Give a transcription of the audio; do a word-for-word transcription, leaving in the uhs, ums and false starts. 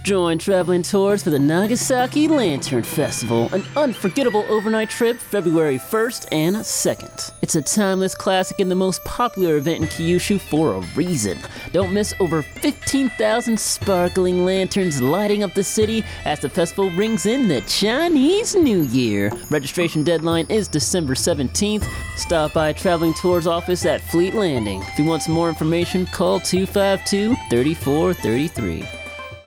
Join Traveling Tours for the Nagasaki Lantern Festival, an unforgettable overnight trip February first and second. It's a timeless classic and the most popular event in Kyushu for a reason. Don't miss over fifteen thousand sparkling lanterns lighting up the city as the festival rings in the Chinese New Year. Registration deadline is December seventeenth. Stop by Traveling Tours office at Fleet Landing. If you want some more information, call two five two, three four three three.